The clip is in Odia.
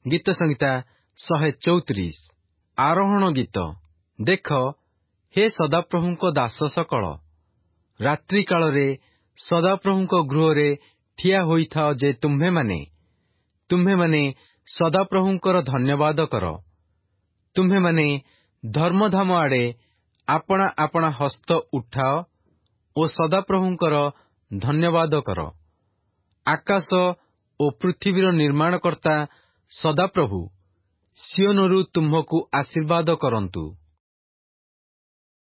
ଗୀତ ସଂହିତା 134। ଆରୋହଣ ଗୀତ। ଦେଖ, ହେ ସଦାପ୍ରଭୁଙ୍କ ଦାସ ସକଳ, ରାତ୍ରି କାଳରେ ସଦାପ୍ରଭୁଙ୍କ ଗୃହରେ ଠିଆ ହୋଇଥାଅ ଯେ ତୁମ୍ଭେମାନେ ସଦାପ୍ରଭୁଙ୍କର ଧନ୍ୟବାଦ କର। ତୁମ୍ଭେମାନେ ଧର୍ମଧାମ ଆଡ଼େ ଆପଣା ଆପଣା ହସ୍ତ ଉଠାଅ ଓ ସଦାପ୍ରଭୁଙ୍କର ଧନ୍ୟବାଦ କର। ଆକାଶ ଓ ପୃଥିବୀର ନିର୍ମାଣକର୍ତ୍ତା ସଦାପ୍ରଭୁ ସିଓନରୁ ତୁମ୍ଭକୁ ଆଶୀର୍ବାଦ କରନ୍ତୁ।